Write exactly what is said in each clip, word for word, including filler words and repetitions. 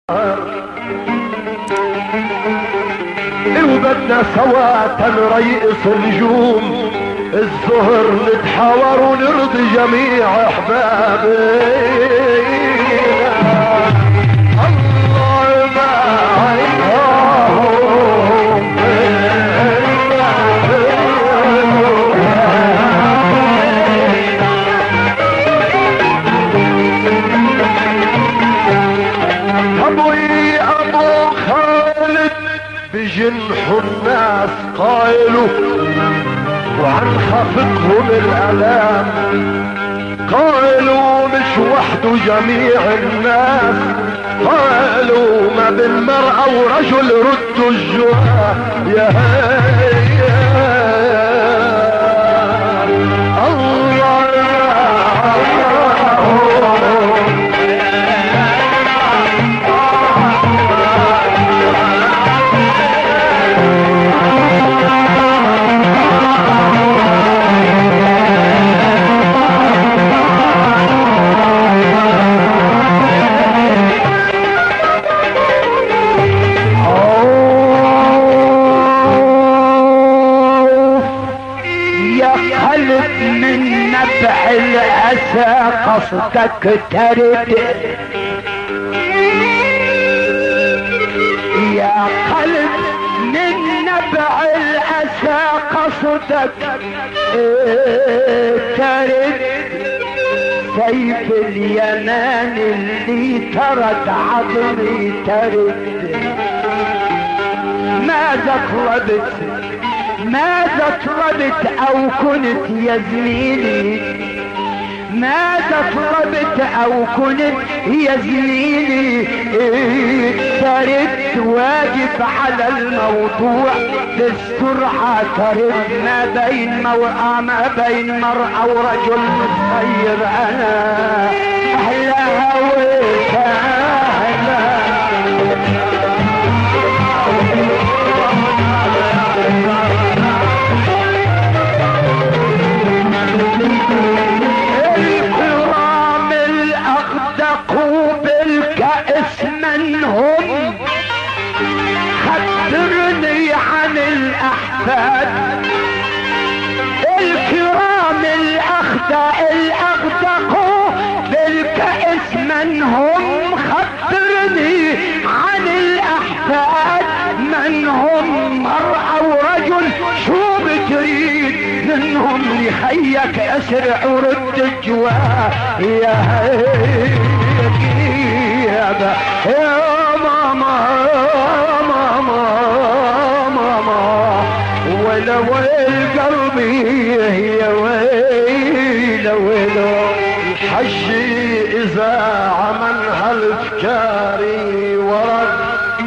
وبدنا سوا نريقص النجوم الظهر نتحاور ونرضي جميع احبابنا. الله معهم ابوي ابو خالد بجنحوا الناس قايلوا وعن خفقهم الالام قالوا مش وحده جميع الناس قالوا ما بالمرأة ورجل ردوا الجوع يا الله الأسى قصدك ترد يا قلب من نبع الأسى قصدك ترد سيف اليمان اللي ترد عظمي ترد ماذا طلبت ماذا طلبت او كنت يا زميلي ماذا طلبت او كنت يا زميلي ترد واجب على الموضوع بالسرعة ترد ما بين موقع ما بين مرأة ورجل متغير انا احلى هويت اهلا الكرام الاغدقوا بالكأس منهم خبرني عن الاحفاد الكرام الاغدقوا بالكأس منهم خبرني عن الاحفاد منهم مرأة ورجل شو بتريد منهم لخيك اسرع ورد الجواه يا هيبة يا ماما ماما ماما ولا ويل قلبي يا ويل ويل الحج اذا عمل هالفكاري ورد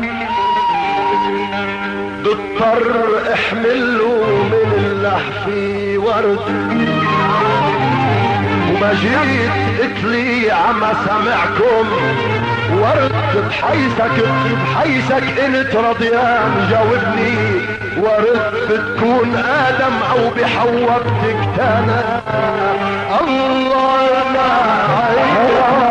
اضطر احمله من اللحف ورد وما جيت قتلي عما سمعكم ورد بحيثك بحيثك انت رضيان جاوبني ورد بتكون ادم او بحواء بتكتانا الله لا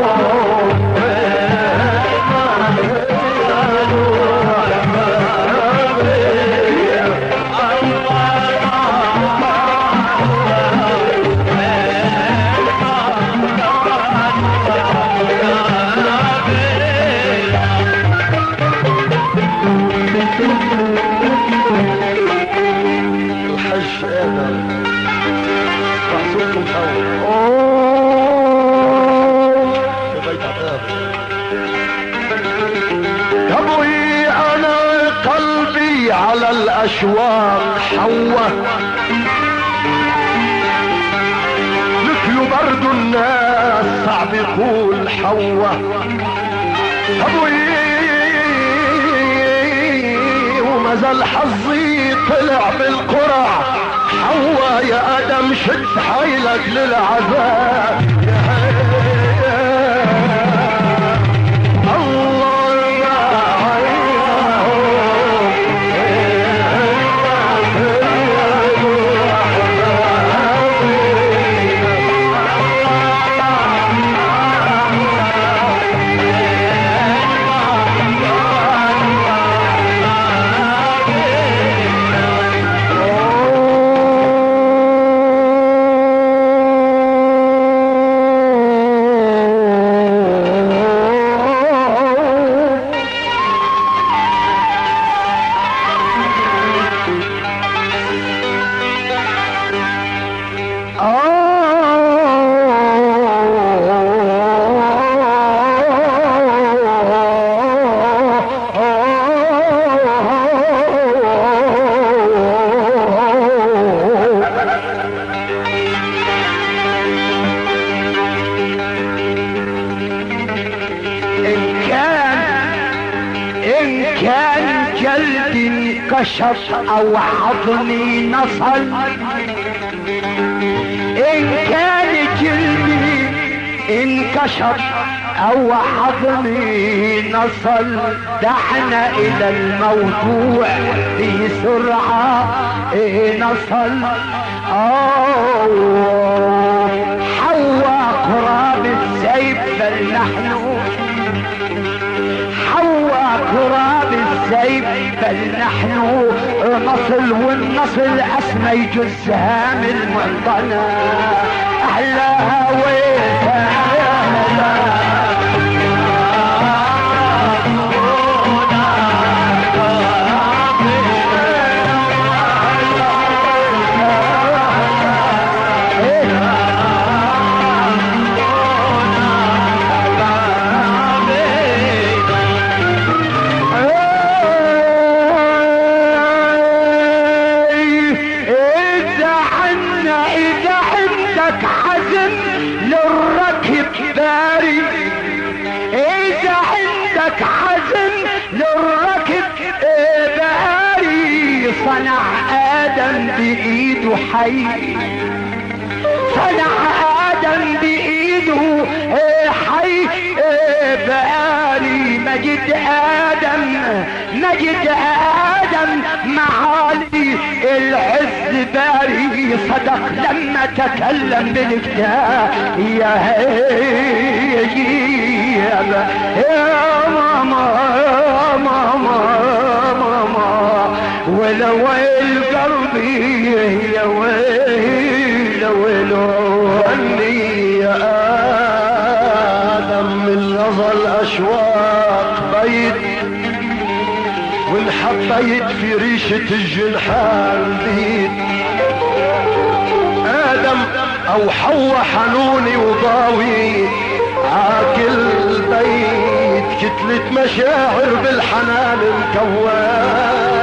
الحج ادم محسوبكم اول في بيت ادم ابوي انا قلبي على الاشواق حوى مثل برد الناس صعب يقول حوى ابوي وما زال حظي طلع بالقرع حوا يا ادم شد حيلك للعذاب انكشف او حضني نصل، ان كان جلدي انكشف او حضني نصل، دعنا الى الموضوع في سرعة نصل. اوه حواء قراب السيف بل نحن، حواء قراب السيف بل نحن نصل، والنصل اسمى جزها من معطنا احلاها ويتها. صنع آدم بإيده حي، صنع آدم بإيده حي، بآلي مجد آدم، مجد آدم معالي العز باري، صدق لما تكلم بالكتاب يا هي يا ماما ماما ماما، ولو قلبي يا ويل ولو اني يا ادم من نظل اشواق بيت، وانحطيت في ريشة الجنحان بيت. ادم او حواء حنوني وضاوي عاكل بيت، كتلة مشاعر بالحنان مكوان.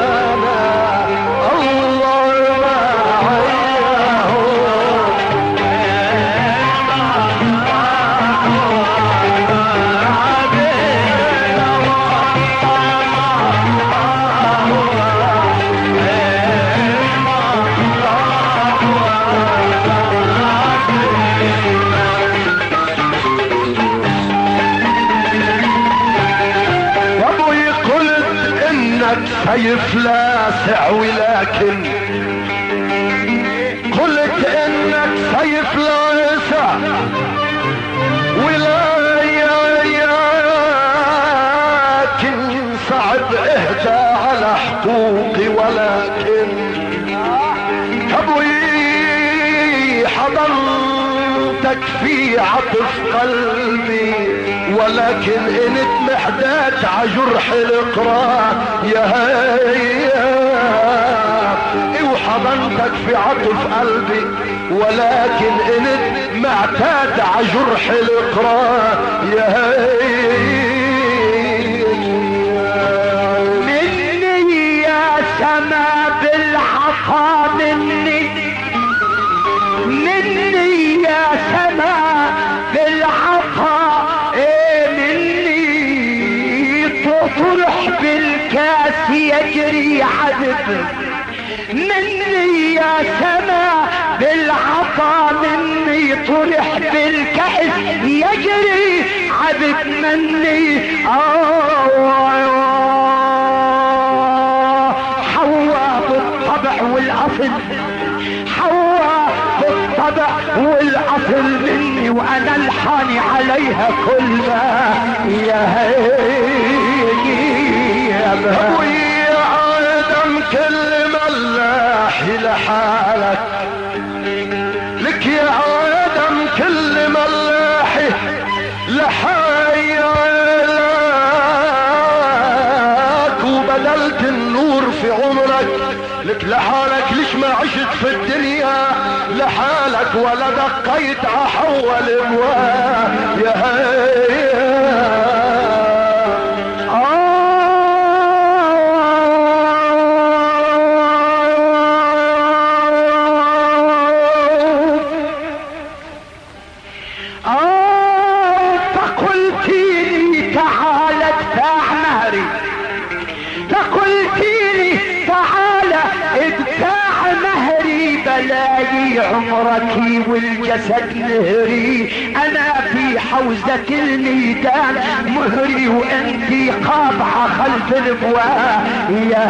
سيف لاسع ولكن قلت انك سيف لاسع ولكن صعب اهدى على حقوقي، ولكن ابوي حضنتك في عطف قلبي، ولكن انت محدات عجرح القرار يا هيا، وحضنتك في عطف قلبي، ولكن انت معتاد عجرح القرار يا هيا. مني يا سما بالعطا مني، مني يا سما بالعطا طرح بالكاس يجري عذب، مني يا سما بالعطا مني طرح بالكأس يجري عذب مني. حواء بالطبع والأصل، حواء بالطبع والأصل مني، وأنا الحاني عليها كل ما يا هي ابوي ادم كل ملاح لحالك، لك يا ادم كل ملاح لحالك، وبدلت النور في عمرك، لك لحالك ليش ما عشت في الدنيا لحالك، ولا دقيت عحول ابواب يا هيا. فقلتيلي باقي عمرك والجسد نهري، انا في حوزة الميدان مهري وانتي قابعة خلف الابواب. يا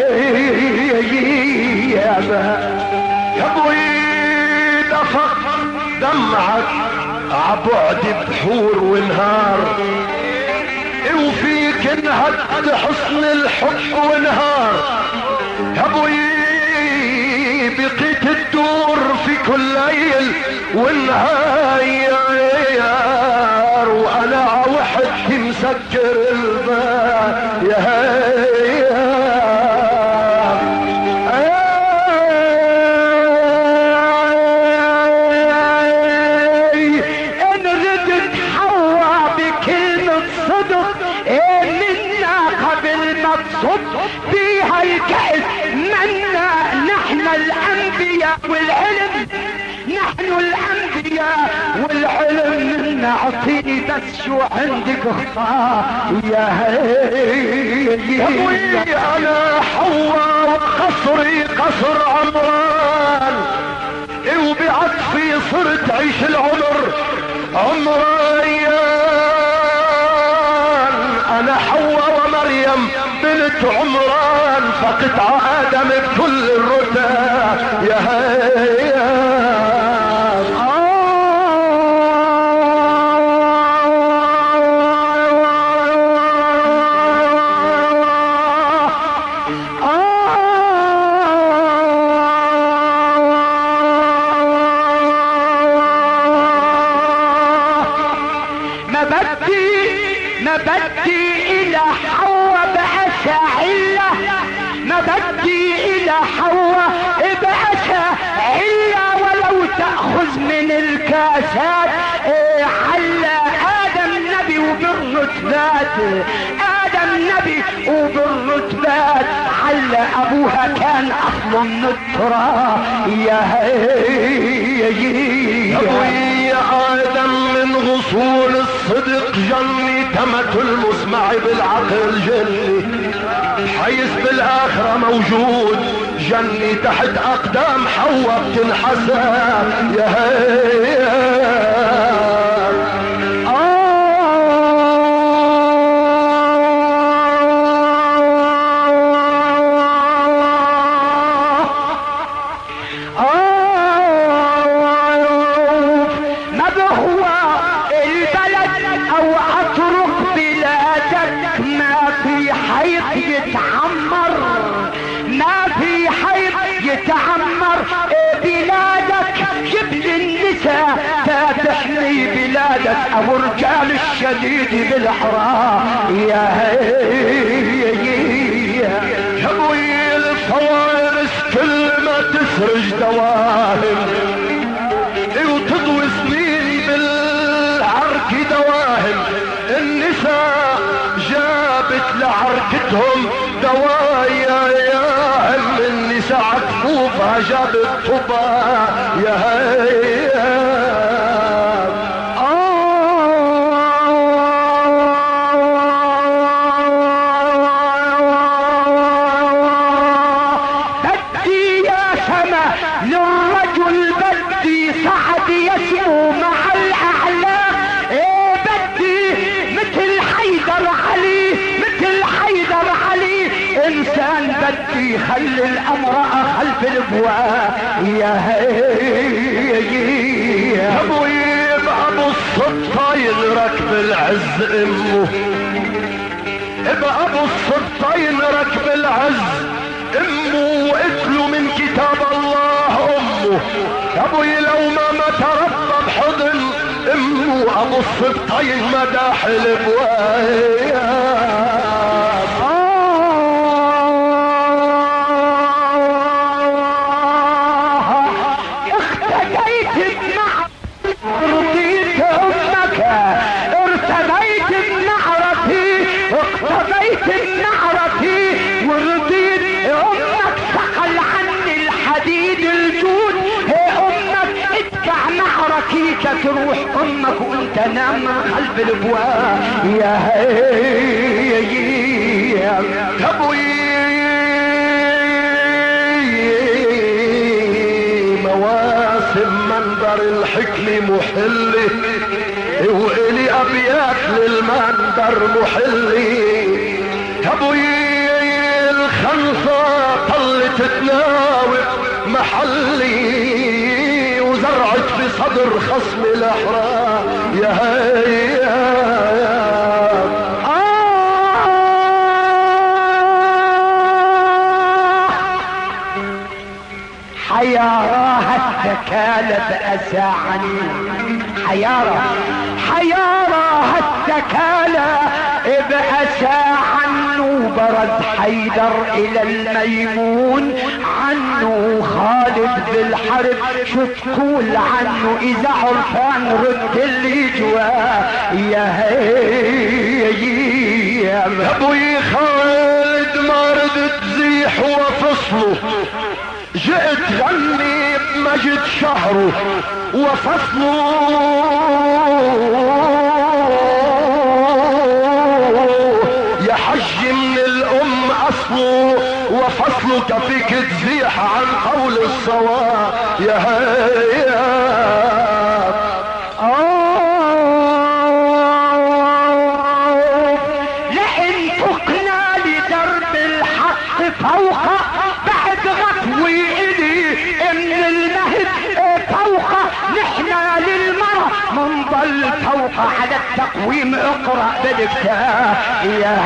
هي يا ابوي دفق دمعك عبعد بحور ونهار، وفيك انهد حسن الحب ونهار. ابوي بقيت تدور في كل ليل والنهار، وانا وحدي مسكر الباب. يا ان ردت حوا بكلمة صدق منا قبل ما تصب فيها الكأس منا. نحن الانبياء والعلم، نحن الانبياء والعلم منا. اعطيني بس شو عندك اخطاء. يا ابوي انا حوا وقصري قصر عمران، وبعطفي صرت عيش العمر عمران. انا حوا ومريم بنت عمران، فقطع ادم بكل الرتب. يا هيا بدي الى حواء بأسى علة، ما بدي الى حواء بأسى علة. ولو تأخذ من الكاسات حل ادم نبي وبالرتبات، ادم نبي وبالرتبات حل. ابوها كان اصل من التراب. يا هي ابوي ادم من غصون الصدق جني، تمت المسمع بالعقل جني، حيث بالاخرة موجود جني تحت اقدام حواء بتنحسب. يا هي تعمر بلادك. جبل النساء تحمي بلادك، او رجال الشديد بالحرام. يا هي ابوي الفوارس كل ما تسرج دواهم، وتضوي سنين بالعرك دواهم. النساء جابت لعركتهم دوايا، يا هم النساء عكفوفها جابت طبا. يا هيا بدي يا سما للرجل، بدي سعد يسمو مع الاعلام. ايه بدي مثل حيدر علي، مثل حيدر علي انسان. بدي خلي الامرأة خلف الابواب. يا هي ابوي بابو السلطين ركب العز امه، بابو السلطين ركب العز امه، واتلو من كتاب الله امه. ابوي لو ما ما تربى بحضن امه، ابو السلطين مداح الابواب. اقتضيت بنعرتي ورضيت امك، ثقل عني الحديد الجود. هي امك اتبع نعركيك تروح امك وانت نام خلف الابواب. يا هي ابوي مواد منبر الحكمة محلي، وإلي أبيات للمنبر محلي. أبوي الخنصة طلت تناوب محلي، وزرعت في صدر خصم الأحرار يا هيا. حياراها التكالة بأسى عني، حيارة حياراها التكالة بأسى عنه، برد حيدر إلى الميمون عنه، خالد بالحرب شو تقول عنه، إذا عرفان رد اللي جواه يا هي يا أبوي خالد ما ردت تزيح وفصله، جئت غني بمجد شهره وفصله، يا حج من الام اصله، وفصلك فيك تزيح عن قول الصواب يا هيا. لئن فقنا لدرب الحق فوق بعد غفوي إلي من المهد فوق، نحنا للمرء منضل فوق على التقويم، اقرأ بالكتاب يا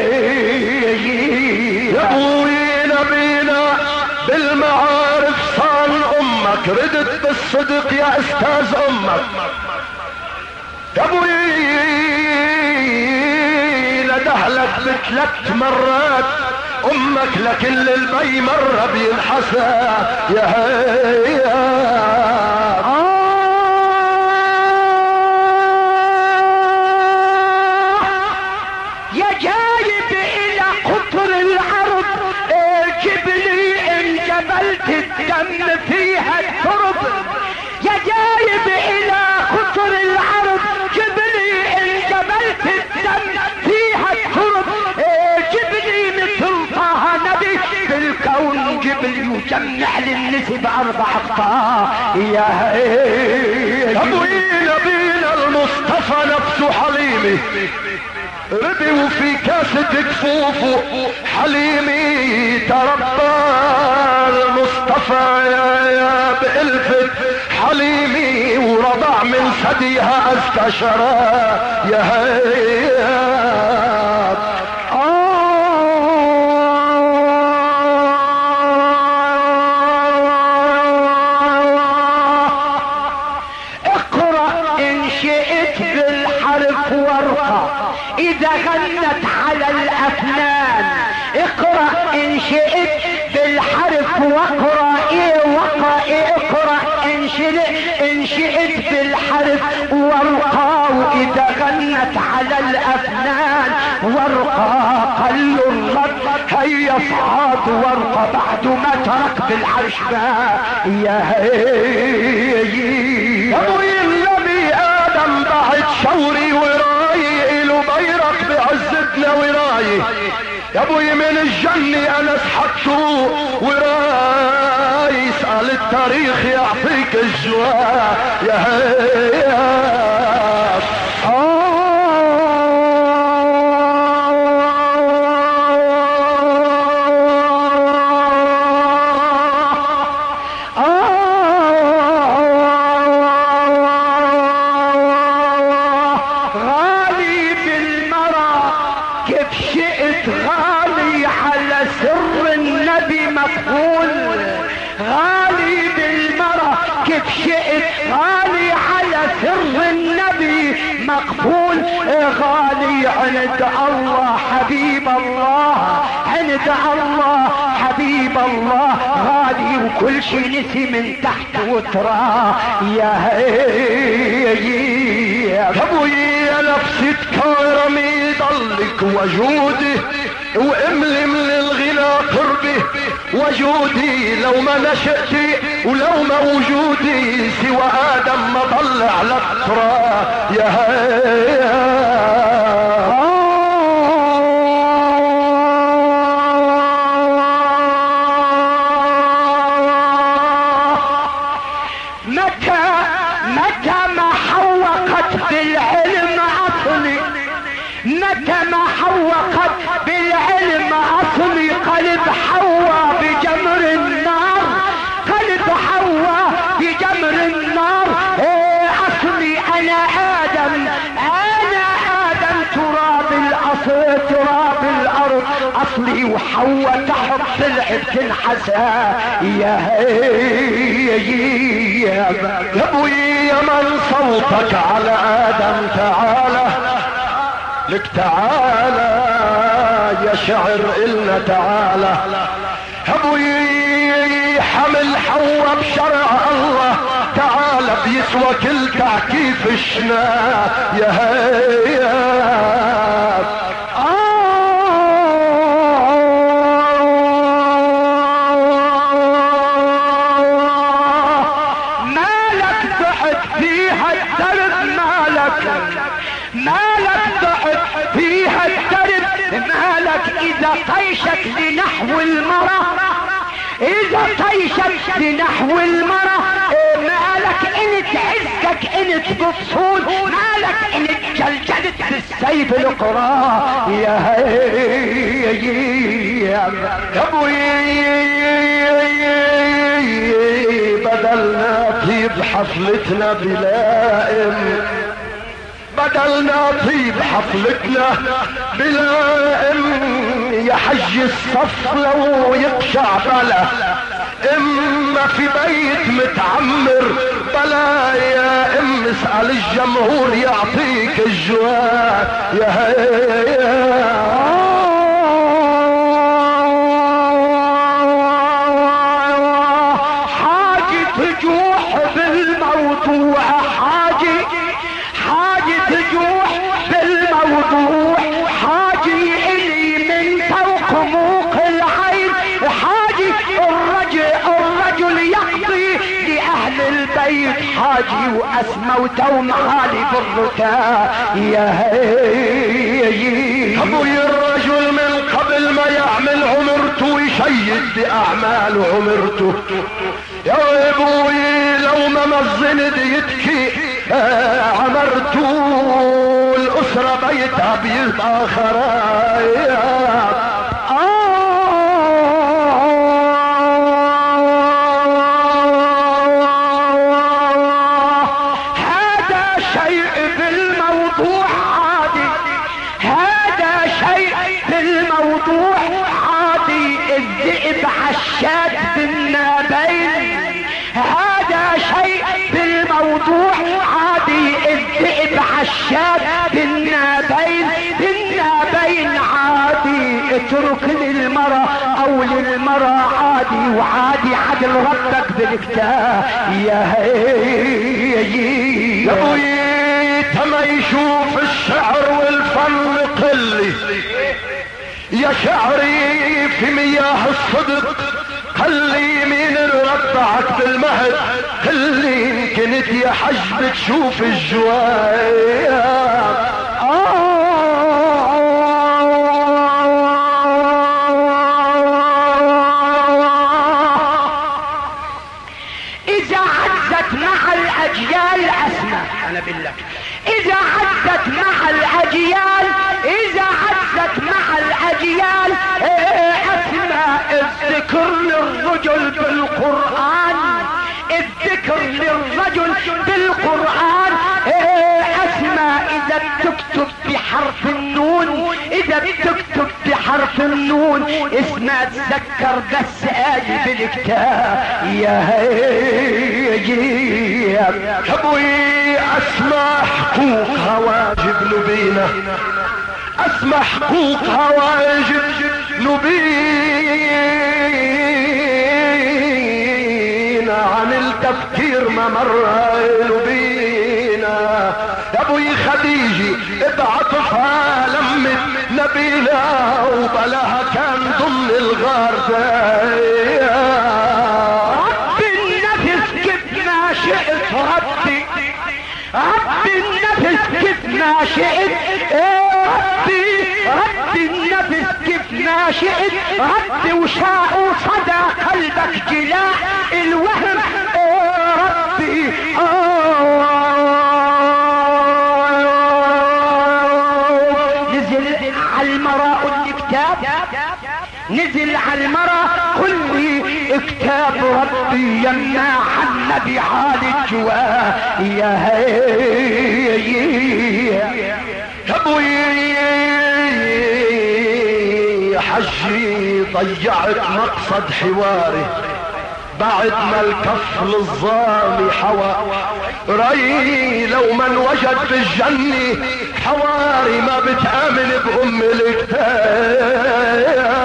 هي. يا ابوي نبينا بالمعارف صان امك، ردت بالصدق يا استاذ امك. يا ابوي لدهلك بثلاث مرات امك، لكن للبي مرة بينحسى يا هيا. يا جايب الى قطر العرب جبلي ان جبلت الدم فيها الترب، يا جايب الى قطر العرب جبلي ان جبلت الدم فيها الترب، جبلي مثل طه نبي بالكون جبلي، وجمع للنسب اربع اقطاع يا هي. ابوي نبينا المصطفى نفسه حليمي، ربي وفي كاسة كفوفه حليمي، تربى المصطفى يا يا بألفة حليمي، ورضع من ثديها أزكى شراب يا هيا. إذا غنت على الأفنان، اقرأ إن شئت بالحرف واقرأ إيه وقرأ إيه، اقرأ إن شئت إن شئت بالحرف وارقى، وإذا غنت على الأفنان وارقى قل الرد هيا صعاد وارقى، بعد ما ترك بالعرش يا هي. أبوي النبي آدم بعد شوري وراي بيرق بعزتنا وراي، يا ابوي من الجنة انا سحبته وراي، اسأل التاريخ يعطيك الجواب يا هيا. غالي بالمرأة كيف شئت، غالي على سر النبي مقبول، غالي عند الله حبيب الله، عند الله حبيب الله غالي، وكل شي نسي من تحت وتراه يا هي. يا ابوي يا نفسي تكرمي ضلك وجودي، واملي من الغنى قربي وجودي، لو ما نشأتي ولو ما وجودي سوى آدم ما ضل على التراب يا هيا. متى متى ما حوقت بالعلم اصلي قلب حوا بجمر النار، قلب حوا بجمر النار. ايه اصلي انا ادم، انا ادم تراب الاصل تراب الارض اصلي، وحوا تحت طلعت تنحسى. يا هي يا ابوي يا من صوتك على ادم تعالى لك، تعالى يا شعر إلنا تعالى. ابوي حمل حوا بشرع الله تعالى بيسوى كل تعكيف الشنا. يا هيا مالك ضحك فيها الدرب، مالك مالك ضحك فيها الدرب، مالك اذا طيشك لنحو المرة، اذا طيشك لنحو المرة. مالك انت عزك انت بتصول، مالك انت جلجلت بالسيف القرى. يا هي يا ابوي بدلنا طيب حفلتنا بلائم، بدلنا طيب حفلتنا بلائم. يا حج الصف لو يقشع بلا، اما في بيت متعمر بلا. يا ام اسأل الجمهور يعطيك الجواب. يا هيا حاجة تجوح بالموضوع، حاجة حاجة تجوح بالموضوع، حاجة إلي من فوق موق العين، حاجة الرجل الرجل يقضي لأهل البيت، حاجة وأسموته معالي بالركاب. يا هي ابوي الرجل من قبل ما يعمل عمرته ويشيد بأعمال عمرته. يا ابوي لو ما مزن ديتكي عمرته الأسرة بيتها بيبقى خرايا. هذا شيء بالموضوع عادي، هذا شيء بالموضوع عادي. الذئب عشاد بالنابين، هذا شيء بالموضوع عادي. الذئب عشاد بالنابين، بالنابين عادي. اترك للمرأة او للمرأة عادي، وعادي عدل ربك بالكتاب. يا هي يا ابوي تما يشوف الشعر والفن قلي، يا شعري في مياه الصدق خلي مين رضعك بالمهد، خلي يمكن يا حج بتشوف الجواب. اذا عزت مع الاجيال اسمع انا بالله، اذا عزت مع الاجيال، اذا عزت مع الاجيال اسمع الذكر للرجل بالقرآن، الذكر للرجل بالقرآن. اسمع اذا بتكتب بحرف النون، اذا بتكتب بحرف النون اسمع تذكر بس آية بالكتاب. يا هي ابوي اسمع حقوقها واجب نبينا، اسمع حقوقها واجب نبينا. عن التفكير ما مر بينا. يا ابوي خديجي بعطفها لمت نبينا وبلاها كان ضمن الغار ده. ربي النفس كيف ما شئت، ربي ربي النفس كيف ما شئت، ربي ربي النفس كيف ما شئت، ربي وشاء صدى قلبك جلاء الوهم. ربي نزل على المرأة قل لي كتاب، نزل على المرأة قل لي كتاب ربي يمنع النبي حال الجواه. يا هي يا ابوي حجي ضيعت مقصد حواري بعد ما الكفل الظالم حوى رأي لو من وجد في الجنة حواري ما بتآمن بأم الكتاب.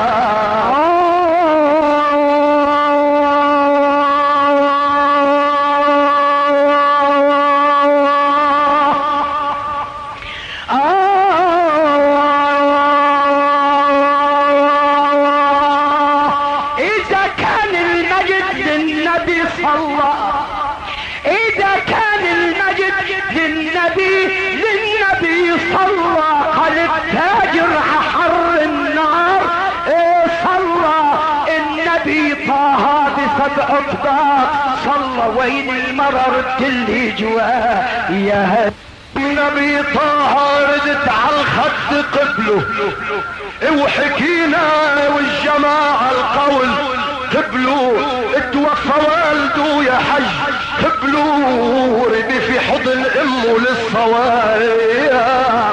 عقبات صلى وين المرر اللي جواه. يا النبي طه ردت على الخد قبله وحكينا والجماعة القول قبلوا اتوفى والده يا حج قبلوا ربي في حضن امه للصواب.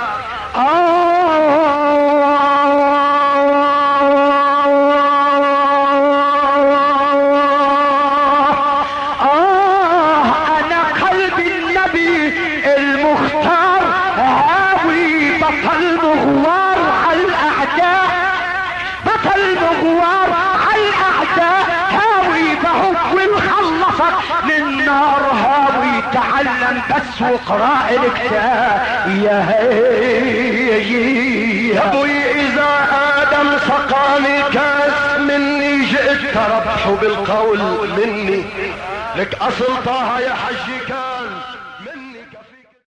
تعلم بس وقراء الكتاب. يا هي يا ابوي اذا ادم سقاني كاس مني جئت تربح بالقول مني لك اصل طه يا حجي كاس.